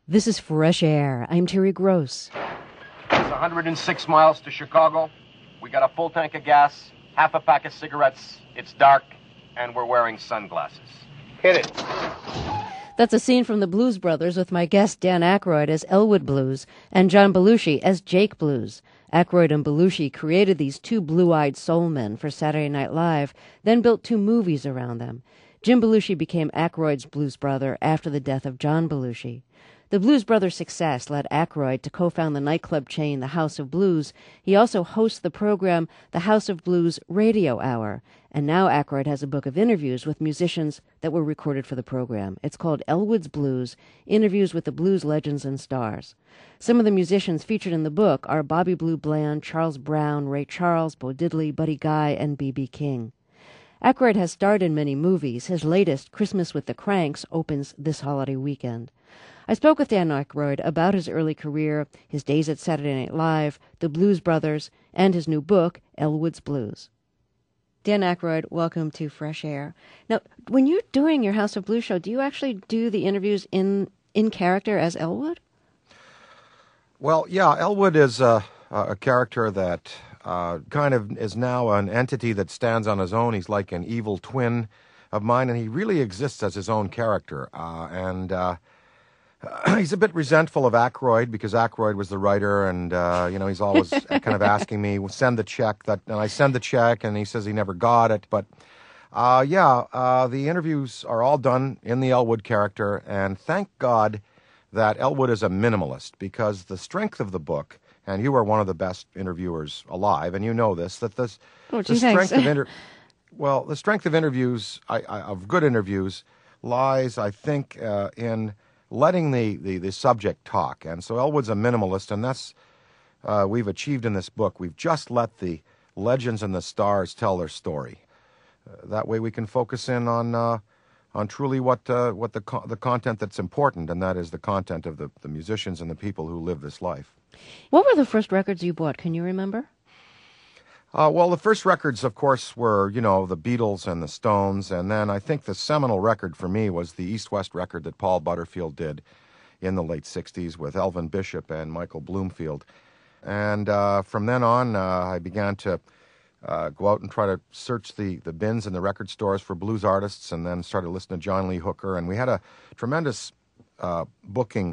This is Fresh Air. I'm Terry Gross. It's 106 miles to Chicago. We got a full tank of gas, half a pack of cigarettes. It's dark, and we're wearing sunglasses. Hit it. That's a scene from the Blues Brothers with my guest Dan Aykroyd as Elwood Blues and John Belushi as Jake Blues. Aykroyd and Belushi created these two blue-eyed soul men for Saturday Night Live, then built two movies around them. Jim Belushi became Aykroyd's blues brother after the death of John Belushi. The Blues Brothers' success led Aykroyd to co-found the nightclub chain The House of Blues. He also hosts the program The House of Blues Radio Hour. And now Aykroyd has a book of interviews with musicians that were recorded for the program. It's called Elwood's Blues, Interviews with the Blues Legends and Stars. Some of the musicians featured in the book are Bobby Blue Bland, Charles Brown, Ray Charles, Bo Diddley, Buddy Guy, and B.B. King. Aykroyd has starred in many movies. His latest, Christmas with the Cranks, opens this holiday weekend. I spoke with Dan Aykroyd about his early career, his days at Saturday Night Live, the Blues Brothers, and his new book, Elwood's Blues. Dan Aykroyd, welcome to Fresh Air. Now, when you're doing your House of Blues show, do you actually do the interviews in character as Elwood? Well, yeah, Elwood is a character that kind of is now an entity that stands on his own. He's like an evil twin of mine, and he really exists as his own character. He's a bit resentful of Aykroyd because Aykroyd was the writer, and he's always kind of asking me, send the check, and I send the check, and he says he never got it. But the interviews are all done in the Elwood character, and thank God that Elwood is a minimalist, because the strength of the book, and you are one of the best interviewers alive, and you know this, that the strength of interviews, of good interviews, lies, I think, in letting the subject talk. And so Elwood's a minimalist, and that's we've achieved in this book. We've just let the legends and the stars tell their story. That way we can focus in on truly what the content that's important, and that is the content of the musicians and the people who live this life. What were the first records you bought? Can you remember? Well, the first records, of course, were, the Beatles and the Stones, and then I think the seminal record for me was the East-West record that Paul Butterfield did in the late 60s with Elvin Bishop and Michael Bloomfield. And from then on, I began to go out and try to search the bins in the record stores for blues artists, and then started listening to John Lee Hooker. And we had a tremendous booking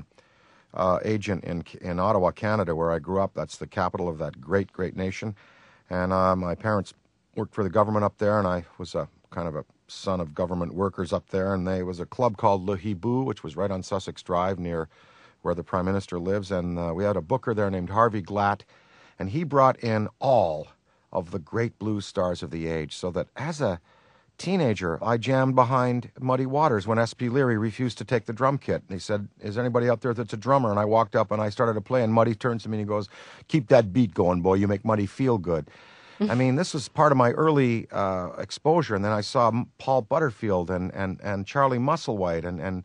agent in Ottawa, Canada, where I grew up. That's the capital of that great, great nation. And my parents worked for the government up there, and I was a kind of a son of government workers up there. And there was a club called Le Hibou, which was right on Sussex Drive near where the Prime Minister lives. And we had a booker there named Harvey Glatt, and he brought in all of the great blues stars of the age, so that as a teenager, I jammed behind Muddy Waters when S.P. Leary refused to take the drum kit. And he said, is there anybody out there that's a drummer? And I walked up and I started to play, and Muddy turns to me and he goes, keep that beat going, boy. You make Muddy feel good. I mean, this was part of my early exposure. And then I saw Paul Butterfield and Charlie Musselwhite and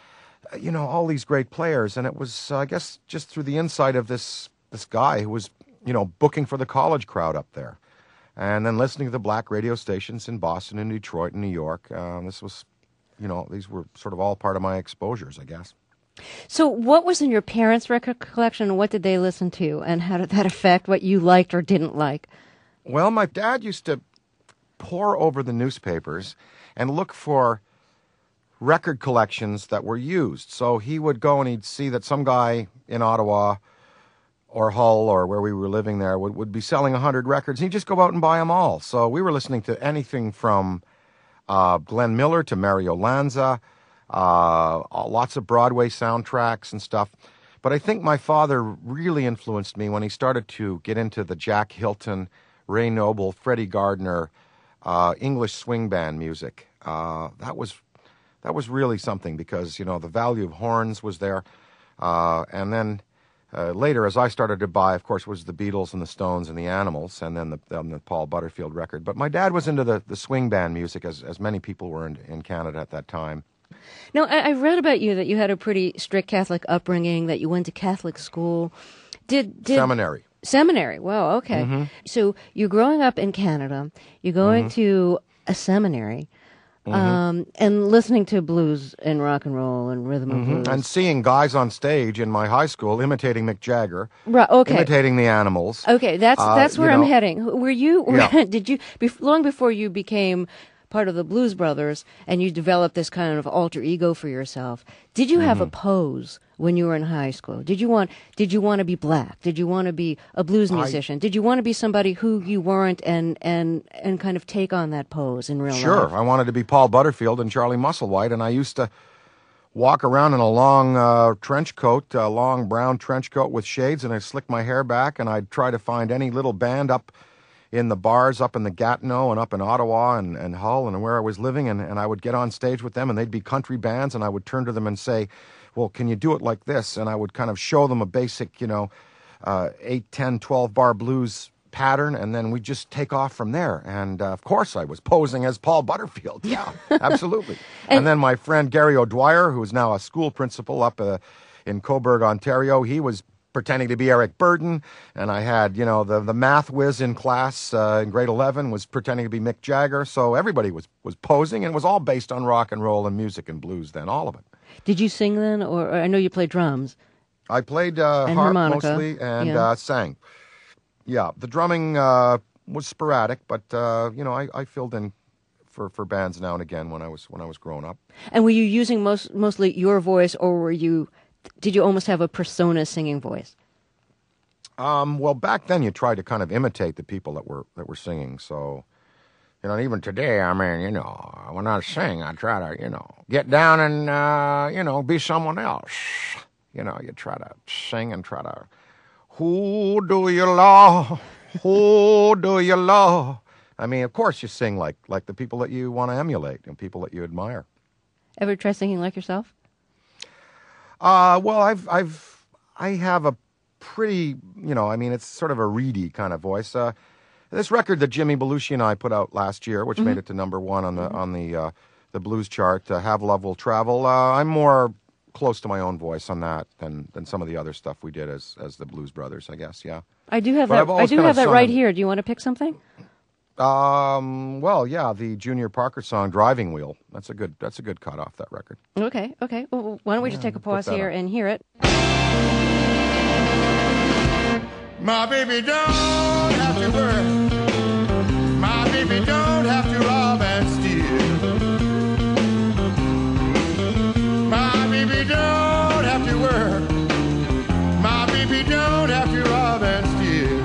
all these great players. And it was, I guess, just through the insight of this guy who was, booking for the college crowd up there. And then listening to the black radio stations in Boston and Detroit and New York. This was, these were sort of all part of my exposures, I guess. So what was in your parents' record collection, and what did they listen to, and how did that affect what you liked or didn't like? Well, my dad used to pore over the newspapers and look for record collections that were used. So he would go and he'd see that some guy in Ottawa or Hull or where we were living there would be selling 100 records. He'd just go out and buy them all. So we were listening to anything from Glenn Miller to Mario Lanza, lots of Broadway soundtracks and stuff. But I think my father really influenced me when he started to get into the Jack Hilton, Ray Noble, Freddie Gardner, English swing band music. That was really something, because, the value of horns was there. And then later, as I started to buy, of course, was the Beatles and the Stones and the Animals, and then the Paul Butterfield record. But my dad was into the swing band music, as many people were in Canada at that time. Now, I read about you that you had a pretty strict Catholic upbringing, that you went to Catholic school. Seminary. Seminary. Wow, okay. Mm-hmm. So you're growing up in Canada. You're going to a seminary. and listening to blues and rock and roll and rhythm and blues. And seeing guys on stage in my high school imitating Mick Jagger, Right, okay. imitating the Animals. Okay, that's where you I'm know. heading. Were you? Yeah. Did you? Long before you became part of the Blues Brothers and you developed this kind of alter ego for yourself, did you have a pose when you were in high school? Did you want to be black? Did you want to be a blues musician? Did you want to be somebody who you weren't and kind of take on that pose in real life? Sure, I wanted to be Paul Butterfield and Charlie Musselwhite, and I used to walk around in a long trench coat, a long brown trench coat with shades, and I'd slick my hair back, and I'd try to find any little band up in the bars up in the Gatineau and up in Ottawa and Hull and where I was living, and I would get on stage with them, and they'd be country bands, and I would turn to them and say, well, can you do it like this? And I would kind of show them a basic, 8, 10, 12 bar blues pattern, and then we'd just take off from there. And, of course, I was posing as Paul Butterfield. Yeah, absolutely. and then my friend Gary O'Dwyer, who's now a school principal up in Cobourg, Ontario, he was pretending to be Eric Burden, and I had, the math whiz in class in grade 11 was pretending to be Mick Jagger, so everybody was posing, and it was all based on rock and roll and music and blues then, all of it. Did you sing then, or I know you played drums? I played harp harmonica. mostly and sang. Yeah, the drumming was sporadic, but, I filled in for bands now and again when I was growing up. And were you using mostly your voice, or did you almost have a persona singing voice? Well, back then you tried to kind of imitate the people that were singing. So, and even today, when I sing, I try to, get down and, be someone else. You try to sing and try to, who do you love? Who do you love? I mean, of course you sing like the people that you want to emulate and people that you admire. Ever try singing like yourself? Well, I have a pretty, it's sort of a reedy kind of voice. This record that Jimmy Belushi and I put out last year, which made it to number one on the blues chart, Have Love Will Travel. I'm more close to my own voice on that than some of the other stuff we did as the Blues Brothers, I guess. Yeah. I do have that. I do have that right here. Do you want to pick something? Well, yeah, the Junior Parker song "Driving Wheel." That's a good cut off that record. Okay. Well, why don't we just take a pause here and hear it? My baby don't have to work. My baby don't have to rob and steal. My baby don't have to work. My baby don't have to rob and steal.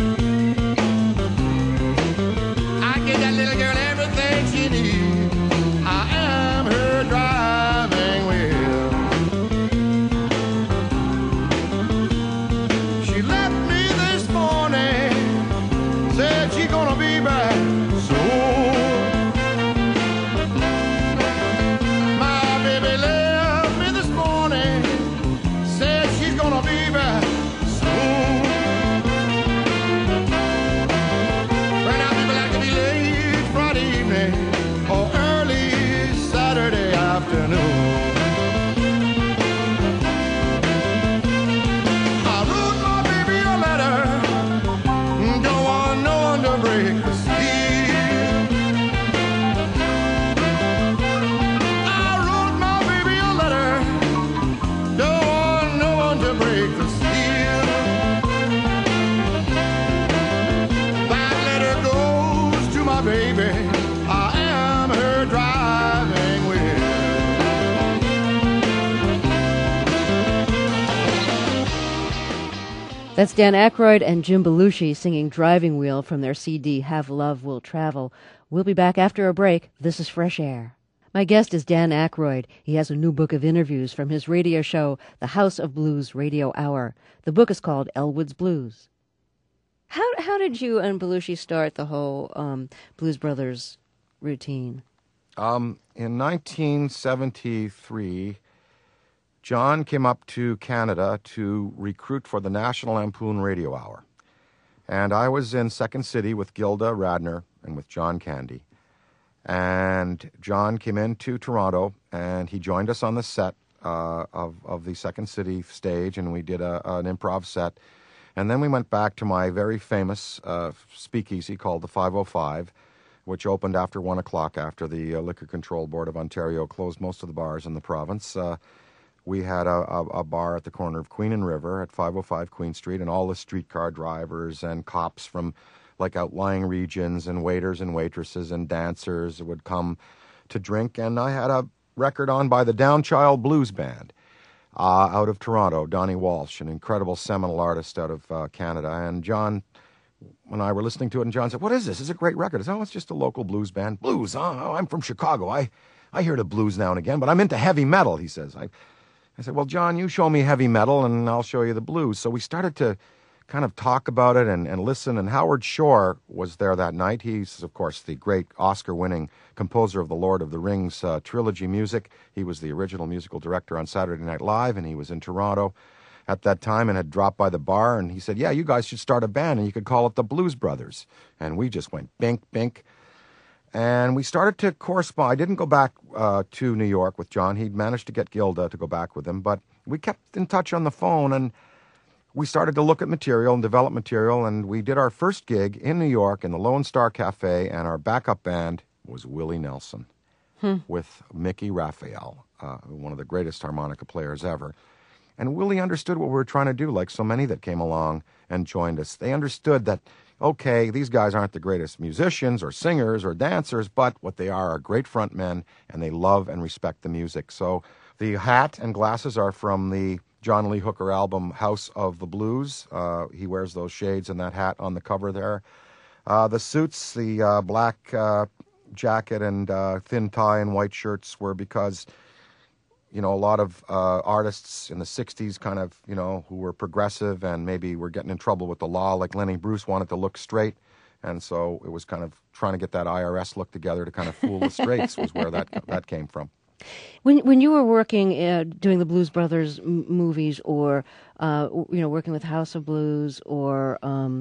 That little girl everything she needs. I am her driving wheel. She left me this morning, said she gonna be back soon. My baby left me this morning, said she's gonna be back soon. Well, now people like to be late Friday evening or early Saturday afternoon. I wrote my baby a letter, don't want no one to break the seal. I wrote my baby a letter, don't want no one to break the seal. That letter goes to my baby, I am her driving wheel. That's Dan Aykroyd and Jim Belushi singing Driving Wheel from their CD Have Love Will Travel. We'll be back after a break. This is Fresh Air. My guest is Dan Aykroyd. He has a new book of interviews from his radio show, The House of Blues Radio Hour. The book is called Elwood's Blues. How did you and Belushi start the whole Blues Brothers routine? In 1973, John came up to Canada to recruit for the National Lampoon Radio Hour. And I was in Second City with Gilda Radner and with John Candy. And John came into Toronto, and he joined us on the set of the Second City stage, and we did an improv set. And then we went back to my very famous speakeasy called the 505, which opened after 1 o'clock after the Liquor Control Board of Ontario closed most of the bars in the province. We had a bar at the corner of Queen and River at 505 Queen Street, and all the streetcar drivers and cops from like outlying regions and waiters and waitresses and dancers would come to drink. And I had a record on by the Downchild Blues Band out of Toronto, Donnie Walsh, an incredible seminal artist out of Canada. And John and I were listening to it, and John said, "What is this? It's a great record." I said, "Oh, it's just a local blues band." "Blues, huh? Oh, I'm from Chicago. I hear the blues now and again, but I'm into heavy metal," he says. I said, "Well, John, you show me heavy metal, and I'll show you the blues." So we started to kind of talk about it and listen, and Howard Shore was there that night. He's, of course, the great Oscar-winning composer of the Lord of the Rings trilogy music. He was the original musical director on Saturday Night Live, and he was in Toronto at that time and had dropped by the bar, and he said, "Yeah, you guys should start a band, and you could call it the Blues Brothers." And we just went bink, bink. And we started to correspond. I didn't go back to New York with John. He'd managed to get Gilda to go back with him, but we kept in touch on the phone, and we started to look at material and develop material, and we did our first gig in New York in the Lone Star Cafe, and our backup band was Willie Nelson with Mickey Raphael, one of the greatest harmonica players ever. And Willie understood what we were trying to do, like so many that came along and joined us. They understood that, okay, these guys aren't the greatest musicians or singers or dancers, but what they are great front men, and they love and respect the music. So the hat and glasses are from the John Lee Hooker album, House of the Blues. He wears those shades and that hat on the cover there. The suits, the black jacket and thin tie and white shirts were because, you know, a lot of artists in the 60s kind of, you know, who were progressive and maybe were getting in trouble with the law, like Lenny Bruce wanted to look straight. And so it was kind of trying to get that IRS look together to kind of fool the straights was where that came from. When you were working doing the Blues Brothers movies, or working with House of Blues, or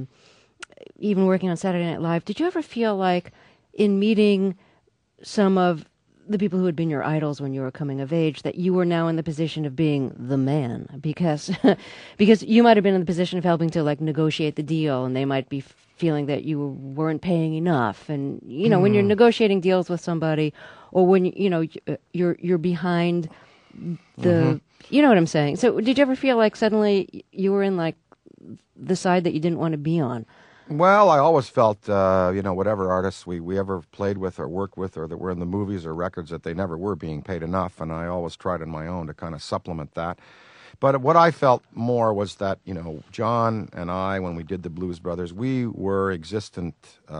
even working on Saturday Night Live, did you ever feel like in meeting some of the people who had been your idols when you were coming of age that you were now in the position of being the man? Because you might have been in the position of helping to like negotiate the deal, and they might be feeling that you weren't paying enough. And when you're negotiating deals with somebody, or when you're behind the you know what I'm saying. So did you ever feel like suddenly you were in like the side that you didn't want to be on? Well, I always felt, whatever artists we ever played with or worked with or that were in the movies or records, that they never were being paid enough, and I always tried on my own to kind of supplement that. But what I felt more was that, John and I, when we did the Blues Brothers, we were in existence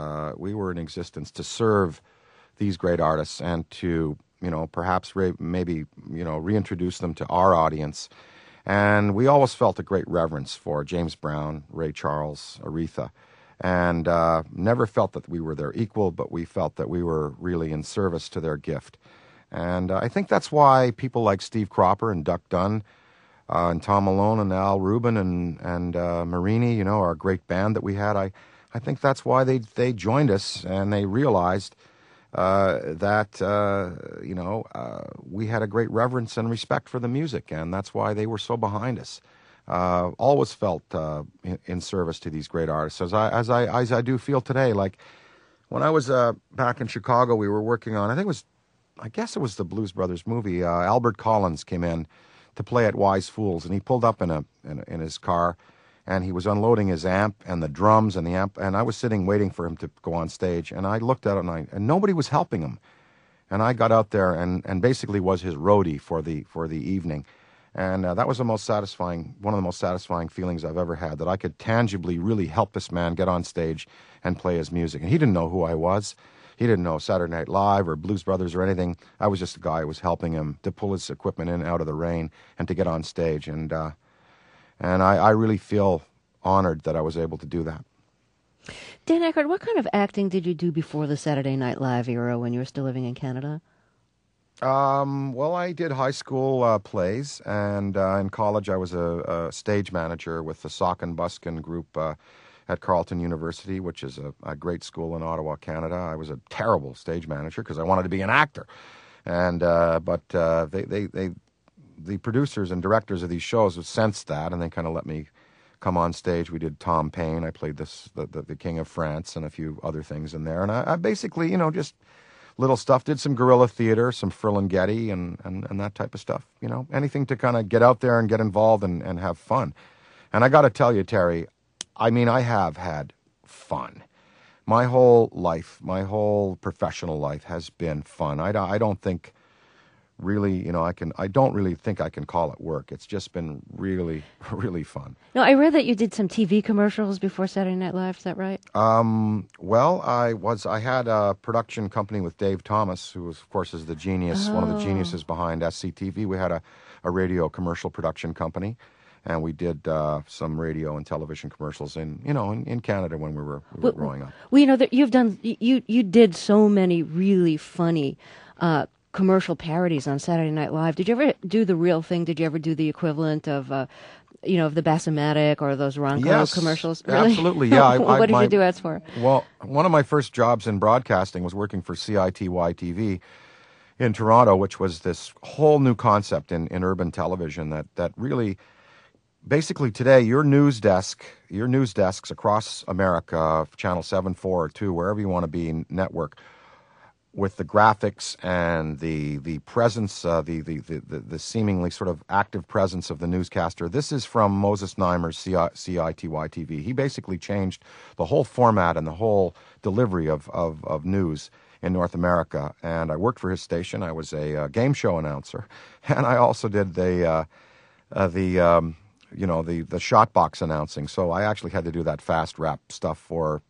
to serve these great artists and to, perhaps maybe reintroduce them to our audience. And we always felt a great reverence for James Brown, Ray Charles, Aretha, and never felt that we were their equal, but we felt that we were really in service to their gift. And I think that's why people like Steve Cropper and Duck Dunn and Tom Malone and Al Rubin and Marini, our great band that we had, I think that's why they joined us, and they realized that we had a great reverence and respect for the music, and that's why they were so behind us. Always felt in service to these great artists, as I do feel today. Like when I was back in Chicago, we were working on, I guess it was the Blues Brothers movie. Albert Collins came in to play at Wise Fools, and he pulled up in his car, and he was unloading his amp and the drums and the amp, and I was sitting waiting for him to go on stage, and I looked at him, and nobody was helping him. And I got out there and basically was his roadie for the evening. And that was one of the most satisfying feelings I've ever had, that I could tangibly really help this man get on stage and play his music. And he didn't know who I was. He didn't know Saturday Night Live or Blues Brothers or anything. I was just a guy who was helping him to pull his equipment in and out of the rain and to get on stage. And I really feel honored that I was able to do that. Dan Aykroyd, what kind of acting did you do before the Saturday Night Live era when you were still living in Canada? Well, I did high school plays, and in college I was a stage manager with the Sock and Buskin group at Carleton University, which is a great school in Ottawa, Canada. I was a terrible stage manager because I wanted to be an actor, and but the producers and directors of these shows sensed that, and they kind of let me come on stage. We did Tom Paine. I played the King of France and a few other things in there. And I basically, just little stuff. Did some guerrilla theater, some Ferlinghetti and that type of stuff. Anything to kind of get out there and get involved and have fun. And I got to tell you, Terry, I mean, I have had fun. My whole life, my whole professional life has been fun. I don't think really, I don't really think I can call it work. It's just been really, really fun. No, I read that you did some TV commercials before Saturday Night Live. Is that right? Well, I had a production company with Dave Thomas, who of course is the genius, one of the geniuses behind SCTV. We had a radio commercial production company. And we did some radio and television commercials in Canada when we were growing up. Well, that you did so many really funny commercial parodies on Saturday Night Live. Did you ever do the real thing? Did you ever do the equivalent of of the Bassomatic or those Ronco commercials? Really? Absolutely. Yeah. What did you do ads for? Well, one of my first jobs in broadcasting was working for CITY TV in Toronto, which was this whole new concept in urban television that really. Basically, today, your news desks across America, Channel 7, 4, or 2, wherever you want to be, network, with the graphics and the presence, the seemingly sort of active presence of the newscaster. This is from Moses Neimer's CITY TV. He basically changed the whole format and the whole delivery of news in North America. And I worked for his station. I was a game show announcer, and I also did the shot box announcing. So I actually had to do that fast rap stuff for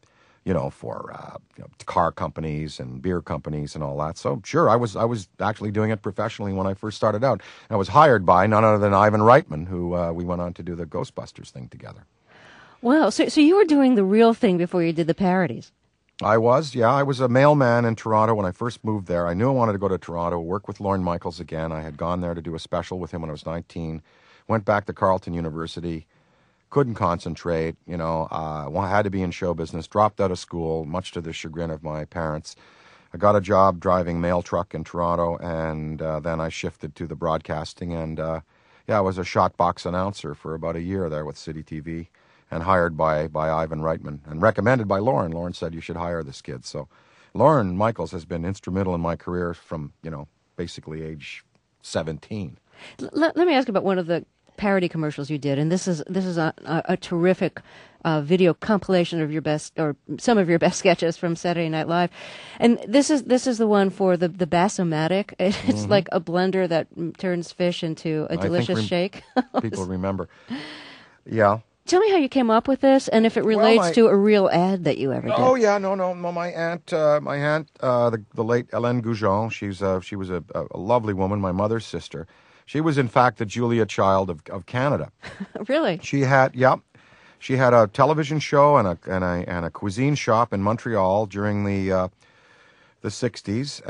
car companies and beer companies and all that. So sure, I was actually doing it professionally when I first started out. I was hired by none other than Ivan Reitman, who we went on to do the Ghostbusters thing together. Wow. So you were doing the real thing before you did the parodies. I was, yeah. I was a mailman in Toronto when I first moved there. I knew I wanted to go to Toronto, work with Lorne Michaels again. I had gone there to do a special with him when I was 19. Went back to Carleton University, couldn't concentrate, had to be in show business, dropped out of school, much to the chagrin of my parents. I got a job driving mail truck in Toronto, and then I shifted to the broadcasting, and I was a shot box announcer for about a year there with City TV, and hired by Ivan Reitman, and recommended by Lorne. Lorne said, you should hire this kid. So Lorne Michaels has been instrumental in my career from, basically age 17. Let me ask about one of the parody commercials you did, and this is a terrific video compilation of your best, or some of your best sketches from Saturday Night Live, and this is the one for the Bassomatic. It's like a blender that turns fish into a delicious shake. People remember, yeah. Tell me how you came up with this, and if it relates to a real ad that you ever did. Oh yeah, no. My aunt, the late Hélène Goujon. She was a lovely woman, my mother's sister. She was, in fact, the Julia Child of Canada. Really? She had a television show and a cuisine shop in Montreal during the 60s,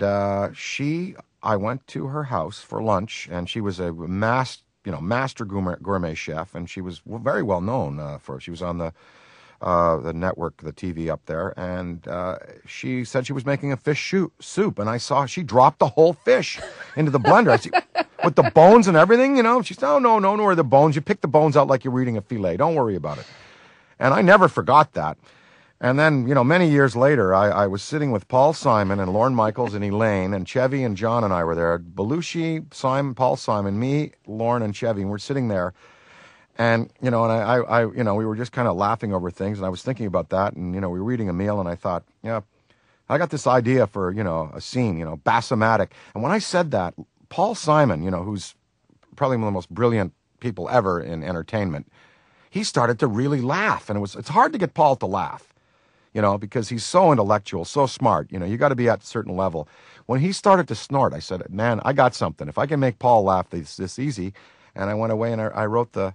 and I went to her house for lunch, and she was a master gourmet chef, and she was very well known she was on the network, the TV up there, and she said she was making a fish soup, and I saw she dropped the whole fish into the blender. I see, with the bones and everything, She said, no worry, the bones. You pick the bones out like you're eating a filet. Don't worry about it. And I never forgot that. And then, many years later, I was sitting with Paul Simon and Lorne Michaels and Elaine, and Chevy and John and I were there. Belushi, Simon, Paul Simon, me, Lorne, and Chevy, and we're sitting there. And, we were just kind of laughing over things, and I was thinking about that, and, we were eating a meal, and I thought, I got this idea for, a scene, Bassomatic. And when I said that, Paul Simon, who's probably one of the most brilliant people ever in entertainment, he started to really laugh, and it's hard to get Paul to laugh, because he's so intellectual, so smart, you got to be at a certain level. When he started to snort, I said, man, I got something. If I can make Paul laugh this easy. And I went away and I wrote the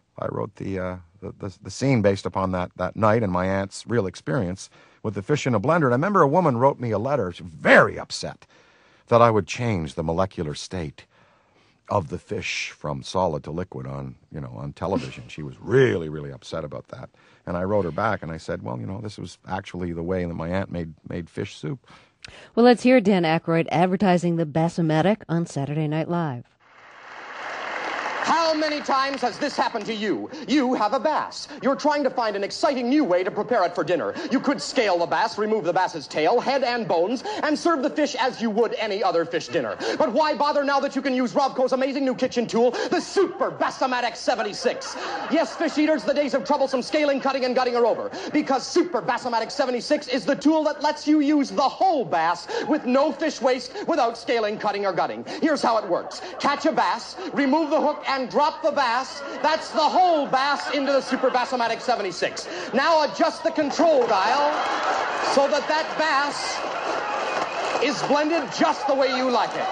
scene based upon that night and my aunt's real experience with the fish in a blender. And I remember a woman wrote me a letter, she was very upset that I would change the molecular state of the fish from solid to liquid on television. She was really, really upset about that. And I wrote her back and I said, well, this was actually the way that my aunt made fish soup. Well, let's hear Dan Aykroyd advertising the Bassomatic on Saturday Night Live. How many times has this happened to you? You have a bass. You're trying to find an exciting new way to prepare it for dinner. You could scale the bass, remove the bass's tail, head, and bones, and serve the fish as you would any other fish dinner. But why bother now that you can use Robco's amazing new kitchen tool, the Super Bass-O-Matic 76? Yes, fish eaters, the days of troublesome scaling, cutting, and gutting are over, because Super Bass-O-Matic 76 is the tool that lets you use the whole bass with no fish waste without scaling, cutting, or gutting. Here's how it works. Catch a bass, remove the hook, and drop the bass. That's the whole bass into the Super Bass-O-Matic 76. Now adjust the control dial so that that bass is blended just the way you like it.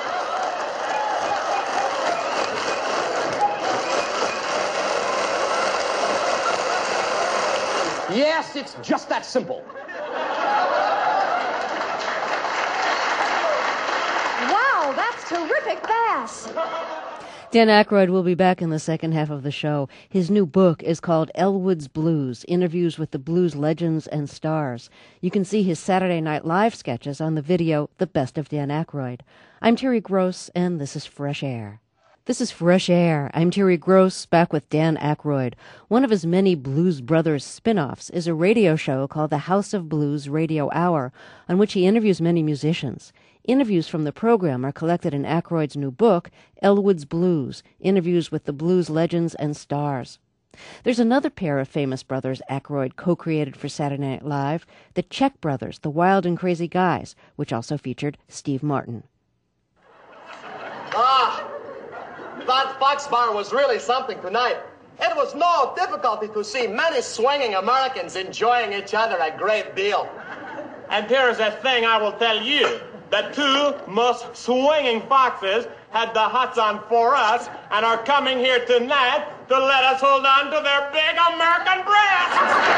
Yes, it's just that simple. Wow, that's terrific bass. Dan Aykroyd will be back in the second half of the show. His new book is called Elwood's Blues, Interviews with the Blues Legends and Stars. You can see his Saturday Night Live sketches on the video The Best of Dan Aykroyd. I'm Terry Gross, and this is Fresh Air. This is Fresh Air. I'm Terry Gross, back with Dan Aykroyd. One of his many Blues Brothers spin-offs is a radio show called the House of Blues Radio Hour, on which he interviews many musicians. Interviews from the program are collected in Aykroyd's new book, Elwood's Blues, Interviews with the Blues Legends and Stars. There's another pair of famous brothers Aykroyd co-created for Saturday Night Live, the Czech Brothers, the Wild and Crazy Guys, which also featured Steve Martin. That Fox Bar was really something tonight. It was no difficulty to see many swinging Americans enjoying each other a great deal. And here's a thing I will tell you. The two most swinging foxes had the hots on for us and are coming here tonight to let us hold on to their big American breasts.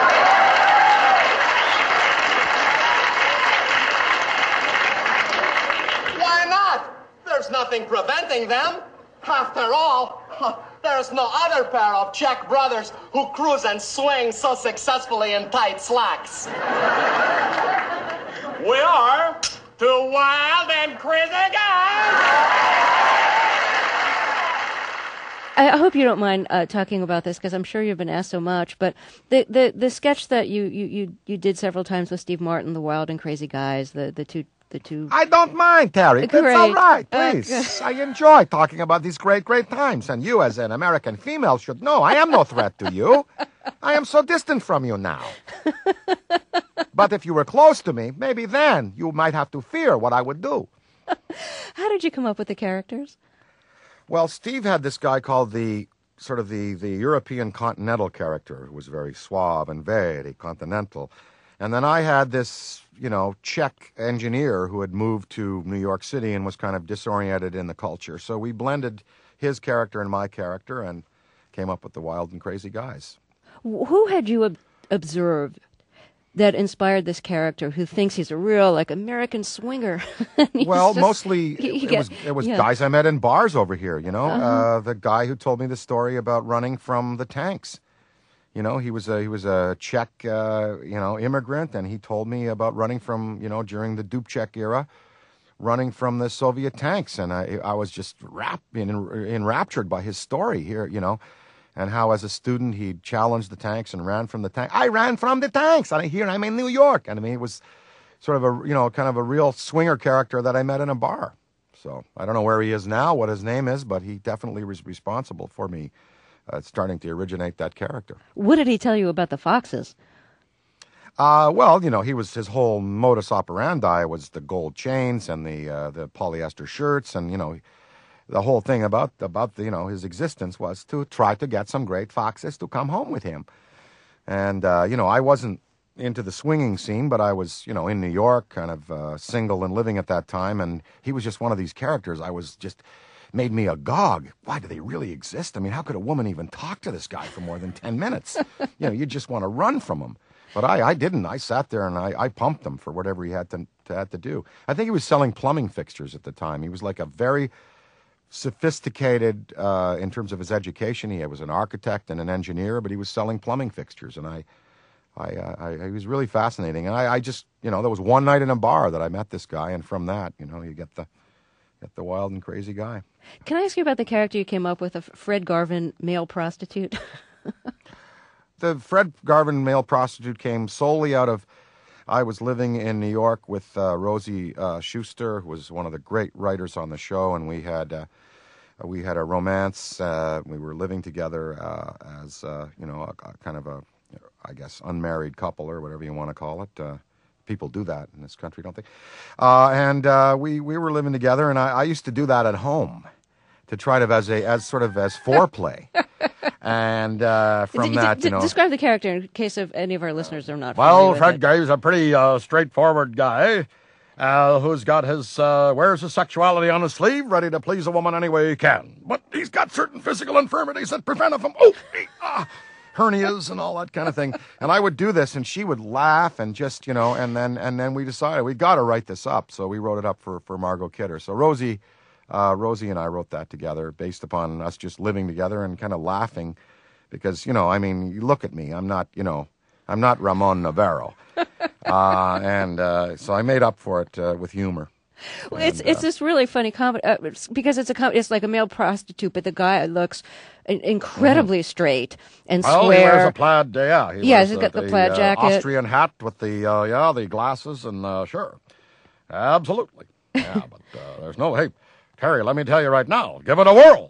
Why not? There's nothing preventing them. After all, there's no other pair of Czech brothers who cruise and swing so successfully in tight slacks. We are two wild and crazy guys. I hope you don't mind talking about this, because I'm sure you've been asked so much. But the sketch that you did several times with Steve Martin, the Wild and Crazy Guys, the two. I don't mind, Terry. Great. That's all right, please. I enjoy talking about these great times. And you, as an American female, should know I am no threat to you. I am so distant from you now. But if you were close to me, maybe then you might have to fear what I would do. How did you come up with the characters? Well, Steve had this guy called the European continental character, who was very suave and very continental. And then I had this, Czech engineer who had moved to New York City and was kind of disoriented in the culture. So we blended his character and my character and came up with the Wild and Crazy Guys. Who had you observed that inspired this character who thinks he's a real, American swinger? Well, mostly it was guys I met in bars over here, The guy who told me the story about running from the tanks. He was a Czech, immigrant, and he told me about running from, during the Dubček era, running from the Soviet tanks, and I was just enraptured by his story here, and how as a student he challenged the tanks and ran from the tank. I ran from the tanks, and here I'm in New York, and it was sort of a kind of a real swinger character that I met in a bar. So I don't know where he is now, what his name is, but he definitely was responsible for me. Starting to originate that character. What did he tell you about the foxes? Well, his whole modus operandi was the gold chains and the polyester shirts, and the whole thing about his existence was to try to get some great foxes to come home with him. And I wasn't into the swinging scene, but I was in New York, kind of single and living at that time, and he was just one of these characters. I was just made me agog. Why do they really exist? I mean, how could a woman even talk to this guy for more than 10 minutes? You just want to run from him. But I didn't. I sat there and I pumped him for whatever he had to do. I think he was selling plumbing fixtures at the time. He was like a very sophisticated, in terms of his education. He was an architect and an engineer, but he was selling plumbing fixtures. And he was really fascinating. And I just, there was one night in a bar that I met this guy. And from that, you get get the wild and crazy guy. Can I ask you about the character you came up with of Fred Garvin, male prostitute? The Fred Garvin male prostitute came solely out of, I was living in New York with Rosie Schuster, who was one of the great writers on the show, and we had a romance. We were living together as a kind of a, I guess, unmarried couple or whatever you want to call it. People do that in this country, don't they? And we were living together, and I used to do that at home to try to as foreplay. And from that, describe the character in case of any of our listeners are not. Well, familiar Fred with Gay's a pretty straightforward guy who's got his wears his sexuality on his sleeve, ready to please a woman any way he can. But he's got certain physical infirmities that prevent him from hernias and all that kind of thing. And I would do this, and she would laugh and just and then we decided we got to write this up, so we wrote it up for Margot Kidder. So Rosie and I wrote that together based upon us just living together and kind of laughing because, you look at me. I'm not Ramon Navarro. So I made up for it with humor. Well, it's this really funny comedy because it's like a male prostitute, but the guy looks incredibly straight and square. Well, he wears a plaid, he's got the plaid jacket, Austrian hat with the glasses, and sure, absolutely, yeah. But there's no hey, Terry. Let me tell you right now, give it a whirl,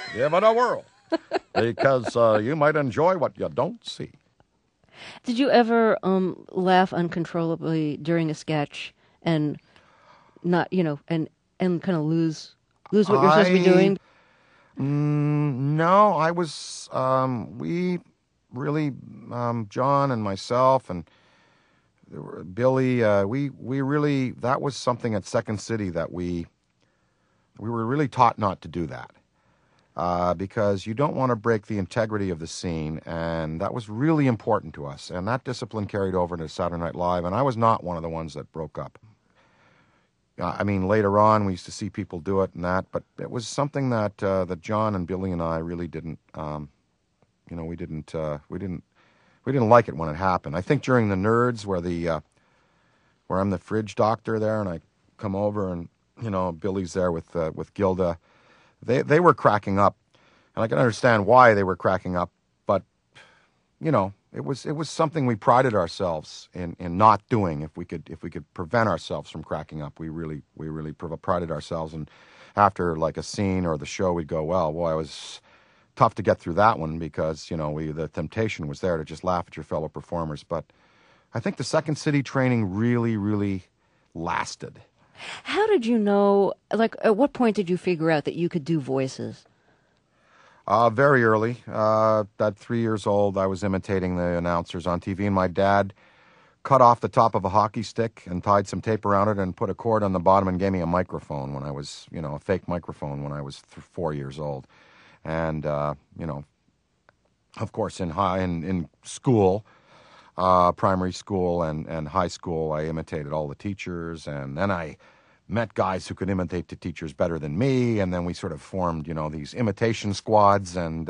because you might enjoy what you don't see. Did you ever laugh uncontrollably during a sketch and not, and kind of lose what you're supposed to be doing? No, I was, we really, John and myself and Billy, we really, that was something at Second City that we were really taught not to do that. Because you don't want to break the integrity of the scene, and that was really important to us. And that discipline carried over to Saturday Night Live, and I was not one of the ones that broke up. Later on, we used to see people do it and that, but it was something that that John and Billy and I really didn't, we didn't like it when it happened. I think during the Nerds, where I'm the fridge doctor there, and I come over and Billy's there with Gilda. They were cracking up, and I can understand why they were cracking up, but it was something we prided ourselves in not doing. If we could prevent ourselves from cracking up, we really prided ourselves. And after like a scene or the show, we'd go, well, boy, it was tough to get through that one because the temptation was there to just laugh at your fellow performers. But I think the Second City training really lasted. How did you know, at what point did you figure out that you could do voices? Very early. At 3 years old, I was imitating the announcers on TV, and my dad cut off the top of a hockey stick and tied some tape around it and put a cord on the bottom and gave me a microphone when I was, a fake microphone when I was 4 years old. And, of course, in school, primary school and high school, I imitated all the teachers, and then I met guys who could imitate the teachers better than me, and then we sort of formed, these imitation squads, and,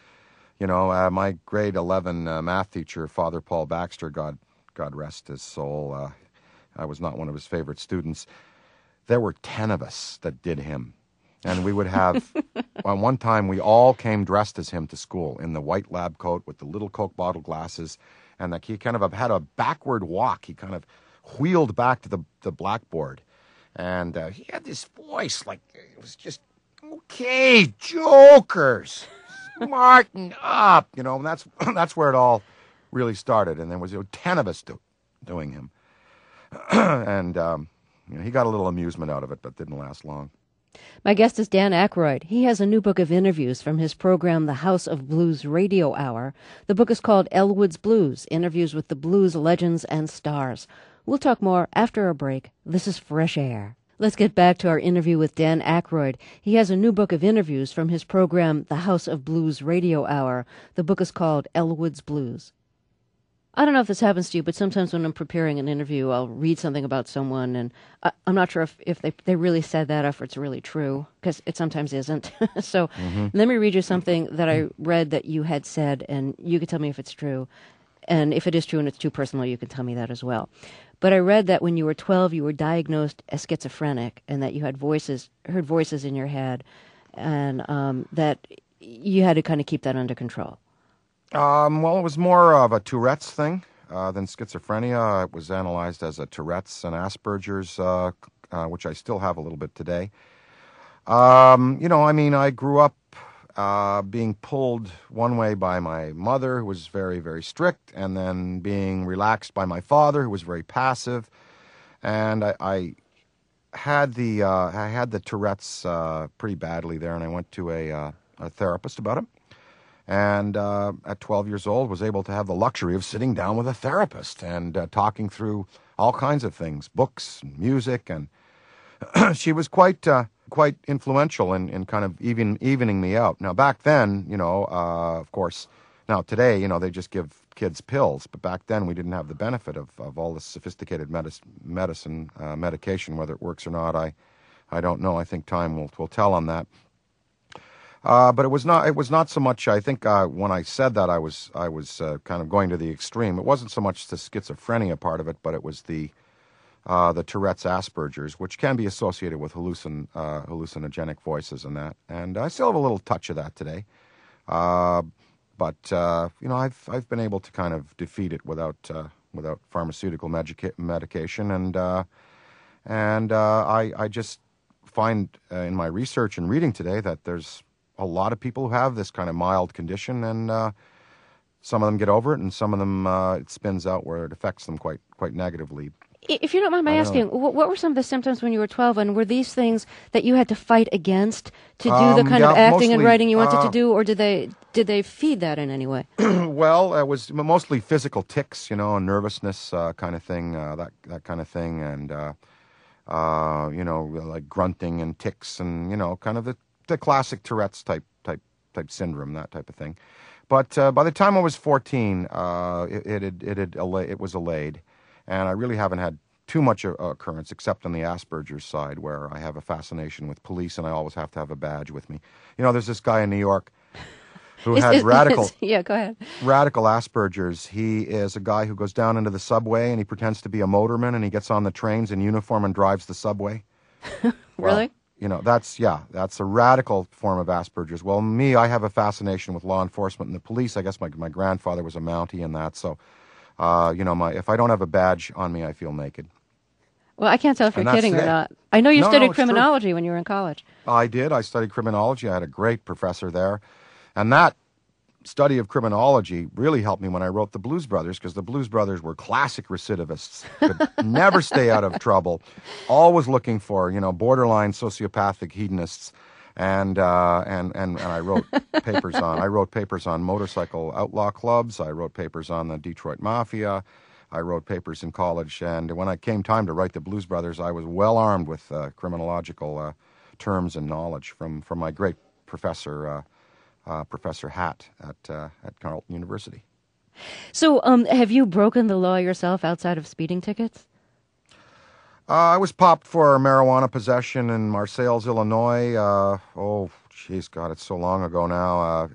my grade 11 math teacher, Father Paul Baxter, God rest his soul, I was not one of his favorite students. There were 10 of us that did him, and we would have, one time we all came dressed as him to school in the white lab coat with the little Coke bottle glasses, and he kind of had a backward walk. He kind of wheeled back to the blackboard. And he had this voice like it was just, okay, jokers, smarten up, and that's where it all really started. And there was 10 of us doing him. And he got a little amusement out of it, but didn't last long. My guest is Dan Aykroyd. He has a new book of interviews from his program, The House of Blues Radio Hour. The book is called Elwood's Blues, Interviews with the Blues Legends and Stars. We'll talk more after a break. This is Fresh Air. Let's get back to our interview with Dan Aykroyd. He has a new book of interviews from his program, The House of Blues Radio Hour. The book is called Elwood's Blues. I don't know if this happens to you, but sometimes when I'm preparing an interview, I'll read something about someone, and I'm not sure if they really said that, or if it's really true, because it sometimes isn't. So let me read you something that I read that you had said, and you could tell me if it's true. And if it is true and it's too personal, you can tell me that as well. But I read that when you were 12, you were diagnosed as schizophrenic, and that you had heard voices in your head, and that you had to kind of keep that under control. Well, it was more of a Tourette's thing than schizophrenia. It was analyzed as a Tourette's and Asperger's, which I still have a little bit today. I grew up being pulled one way by my mother, who was very, very strict, and then being relaxed by my father, who was very passive. And I had the Tourette's pretty badly there, and I went to a therapist about it. And at 12 years old, was able to have the luxury of sitting down with a therapist and talking through all kinds of things, books, and music, and she was quite influential in kind of evening me out. Now, back then, of course, now today, they just give kids pills, but back then we didn't have the benefit of all this sophisticated medication. Whether it works or not, I don't know. I think time will tell on that. But it was not so much. I think when I said that, I was kind of going to the extreme. It wasn't so much the schizophrenia part of it, but it was the Tourette's, Asperger's, which can be associated with hallucinogenic voices and that. And I still have a little touch of that today. But I've been able to kind of defeat it without pharmaceutical medication. And I just find in my research and reading today that there's a lot of people who have this kind of mild condition, and some of them get over it, and some of them it spins out where it affects them quite negatively. If you don't mind my asking, what were some of the symptoms when you were 12, and were these things that you had to fight against to do the kind of acting and writing you wanted to do, or did they feed that in any way? Well, it was mostly physical tics, nervousness kind of thing, that kind of thing, and like grunting and tics, and kind of the classic Tourette's type syndrome, that type of thing. But by the time I was 14, it was allayed. And I really haven't had too much occurrence, except on the Asperger's side, where I have a fascination with police, and I always have to have a badge with me. There's this guy in New York who has radical... Yeah, go ahead. Radical Asperger's. He is a guy who goes down into the subway, and he pretends to be a motorman, and he gets on the trains in uniform and drives the subway. Really? Well, that's a radical form of Asperger's. Well, me, I have a fascination with law enforcement and the police. I guess my grandfather was a Mountie in that, so... if I don't have a badge on me, I feel naked. Well, I can't tell if you're kidding or not. I know you studied criminology when you were in college. I did. I studied criminology. I had a great professor there. And that study of criminology really helped me when I wrote The Blues Brothers, because the Blues Brothers were classic recidivists, could never stay out of trouble, always looking for, borderline sociopathic hedonists. And I wrote papers on motorcycle outlaw clubs. I wrote papers on the Detroit Mafia. I wrote papers in college. And when it came time to write The Blues Brothers, I was well armed with criminological terms and knowledge from my great professor, Professor Hatt at Carleton University. So, have you broken the law yourself outside of speeding tickets? I was popped for marijuana possession in Marseilles, Illinois. It's so long ago now.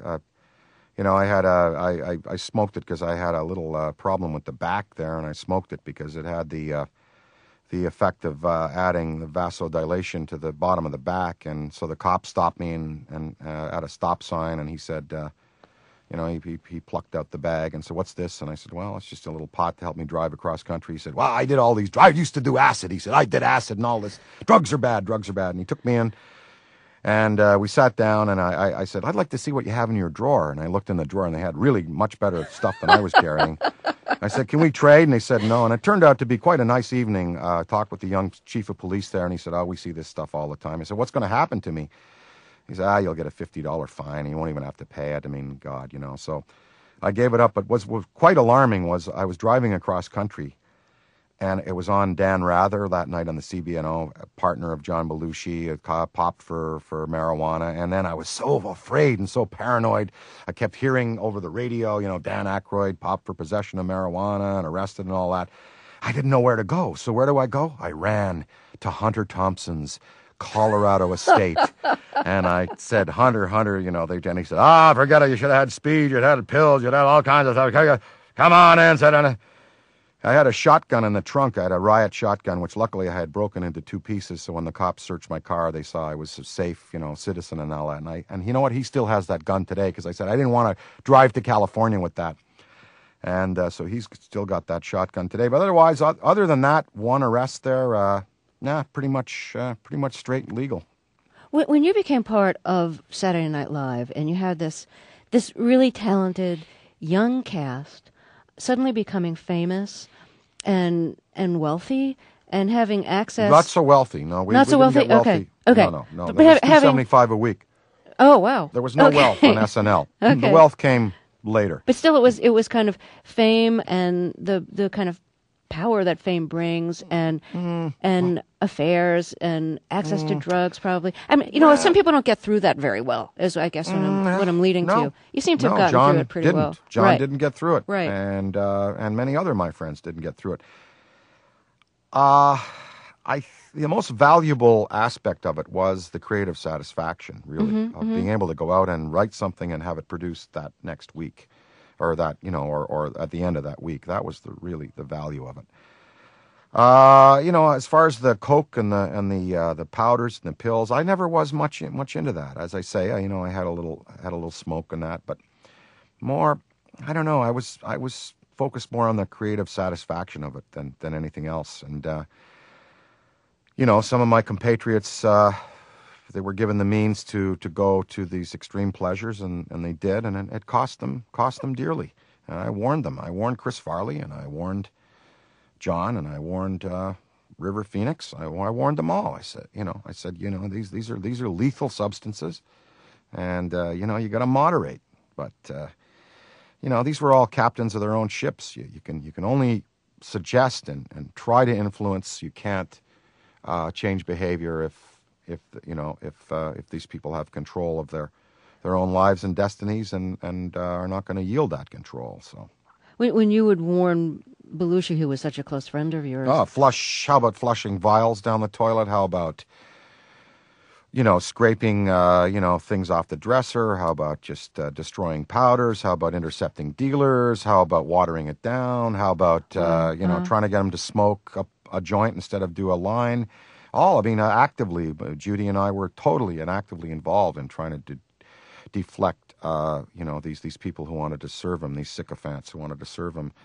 I smoked it because I had a little problem with the back there, and I smoked it because it had the effect of adding the vasodilation to the bottom of the back, and so the cop stopped me and at a stop sign, and he said, he plucked out the bag and said, "What's this?" And I said, "Well, it's just a little pot to help me drive across country." He said, "Well, I did all these. I used to do acid." He said, "I did acid and all this. Drugs are bad. And he took me in, and we sat down, and I said, "I'd like to see what you have in your drawer." And I looked in the drawer, and they had really much better stuff than I was carrying. I said, "Can we trade?" And they said no. And it turned out to be quite a nice evening. Talked with the young chief of police there, and he said, "Oh, we see this stuff all the time." I said, "What's going to happen to me?" He said, "You'll get a $50 fine, and you won't even have to pay it." I mean, God, So I gave it up. But what was quite alarming was I was driving across country, and it was on Dan Rather that night on the CBNO, a partner of John Belushi, a cop popped for marijuana. And then I was so afraid and so paranoid. I kept hearing over the radio, Dan Aykroyd popped for possession of marijuana and arrested and all that. I didn't know where to go. So where do I go? I ran to Hunter Thompson's Colorado estate. And I said, Hunter, and he said, forget it. You should have had speed. You'd had pills. You'd had all kinds of stuff. Come on in, said Anna. I had a shotgun in the trunk. I had a riot shotgun, which luckily I had broken into 2 pieces. So when the cops searched my car, they saw I was a safe, citizen and all that. And you know what? He still has that gun today because I said I didn't want to drive to California with that. And so he's still got that shotgun today. But otherwise, other than that, 1 arrest there, pretty much straight and legal. When you became part of Saturday Night Live and you had this really talented young cast suddenly becoming famous and wealthy and having access... Not so wealthy, no. We not so didn't wealthy? get wealthy. Okay. No. But There was having... $275 a week. Oh, wow. There was no wealth on SNL. Okay. The wealth came later. But still, it was kind of fame and the kind of power that fame brings and affairs and access to drugs, probably. I mean, some people don't get through that very well, is I guess what I'm leading to. You seem to have gotten John through it pretty didn't. well. John right. didn't get through it. Right. And many other my friends didn't get through it. The most valuable aspect of it was the creative satisfaction, really, of being able to go out and write something and have it produced that next week, or that or at the end of that week. That was really the value of it. As far as the coke and the powders and the pills, I never was much into that. As I say, I had a little smoke in that, but more, I don't know. I was focused more on the creative satisfaction of it than anything else. And some of my compatriots, they were given the means to go to these extreme pleasures, and they did, and it cost them dearly. And I warned them. I warned Chris Farley, and I warned John, and I warned River Phoenix. I warned them all. I said, these are lethal substances, and you got to moderate. But these were all captains of their own ships. You can only suggest and try to influence. You can't change behavior if these people have control of their own lives and destinies and are not going to yield that control. So when you would warn Belushi, who was such a close friend of yours. How about flushing vials down the toilet? How about, scraping, things off the dresser? How about just destroying powders? How about intercepting dealers? How about watering it down? How about, trying to get them to smoke up a joint instead of do a line? Actively, Judy and I were totally and actively involved in trying to deflect, these people who wanted to serve him, these sycophants who wanted to serve him.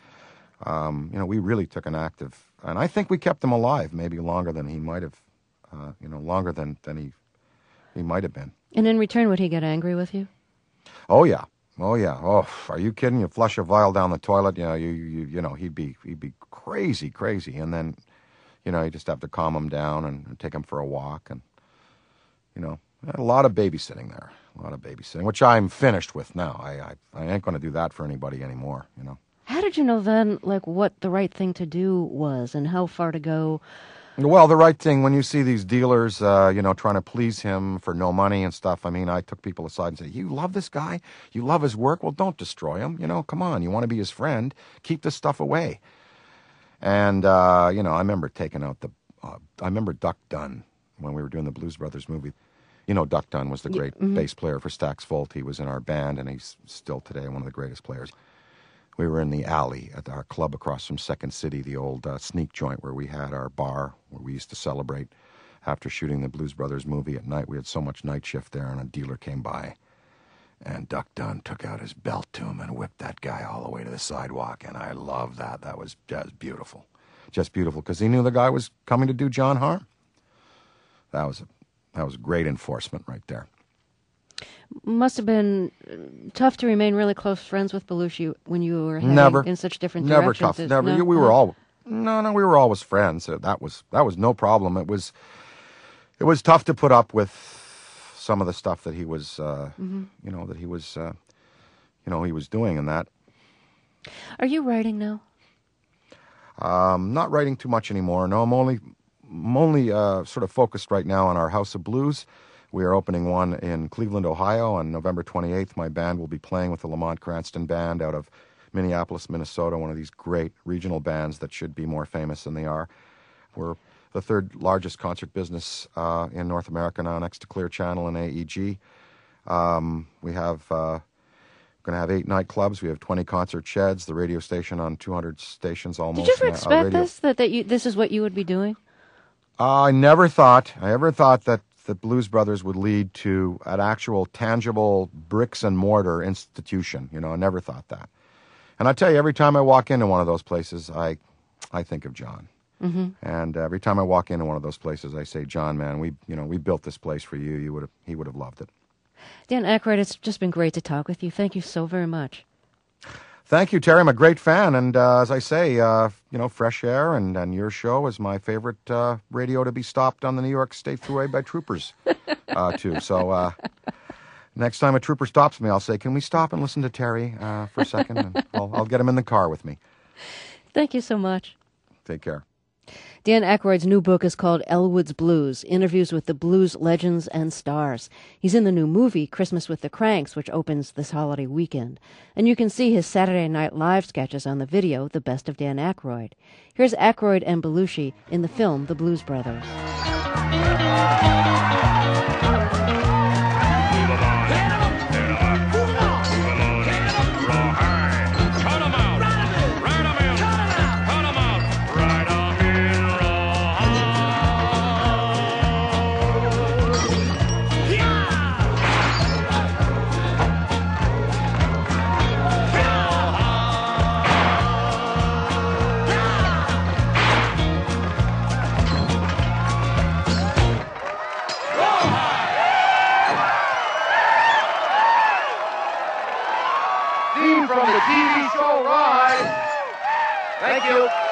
We really took an active, and I think we kept him alive maybe longer than he might have, longer than he might have been. And in return, would he get angry with you? Oh yeah. Oh, are you kidding? You flush a vial down the toilet, he'd be crazy, and then, you just have to calm him down and take him for a walk, and a lot of babysitting there, which I'm finished with now. I ain't going to do that for anybody anymore, How did you know then, what the right thing to do was and how far to go? Well, the right thing, when you see these dealers, trying to please him for no money and stuff, I took people aside and said, you love this guy? You love his work? Well, don't destroy him. Come on, you want to be his friend? Keep this stuff away. And, I remember taking out I remember Duck Dunn when we were doing the Blues Brothers movie. Duck Dunn was the great bass player for Stax Volt. He was in our band, and he's still today one of the greatest players. We were in the alley at our club across from Second City, the old sneak joint where we had our bar, where we used to celebrate after shooting the Blues Brothers movie at night. We had so much night shift there, and a dealer came by, and Duck Dunn took out his belt to him and whipped that guy all the way to the sidewalk, and I loved that. That was just beautiful. Just beautiful, because he knew the guy was coming to do John harm. That was great enforcement right there. Must have been tough to remain really close friends with Belushi when you were heading in such different directions. Never. We were we were always friends. That was no problem. It was tough to put up with some of the stuff that he was, that he was, he was doing in that. Are you writing now? Not writing too much anymore. No, I'm only sort of focused right now on our House of Blues. We are opening one in Cleveland, Ohio on November 28th. My band will be playing with the Lamont Cranston Band out of Minneapolis, Minnesota, one of these great regional bands that should be more famous than they are. We're the third largest concert business in North America now, next to Clear Channel and AEG. We have going going to have 8 nightclubs. We have 20 concert sheds, the radio station on 200 stations almost. Did you ever expect radio. this, that this is what you would be doing? I ever thought that the Blues Brothers would lead to an actual tangible bricks and mortar institution. I never thought that. And I tell you, every time I walk into one of those places, I think of John. Mm-hmm. And every time I walk into one of those places, I say, John, man, we built this place for you. He would have loved it. Dan Aykroyd, it's just been great to talk with you. Thank you so very much. Thank you, Terry. I'm a great fan. And as I say, Fresh Air and your show is my favorite radio to be stopped on the New York State Thruway by troopers, too. So next time a trooper stops me, I'll say, can we stop and listen to Terry for a second? And I'll get him in the car with me. Thank you so much. Take care. Dan Aykroyd's new book is called Elwood's Blues, Interviews with the Blues Legends and Stars. He's in the new movie, Christmas with the Cranks, which opens this holiday weekend. And you can see his Saturday Night Live sketches on the video, The Best of Dan Aykroyd. Here's Aykroyd and Belushi in the film The Blues Brothers. From the TV show Rise. Thank you.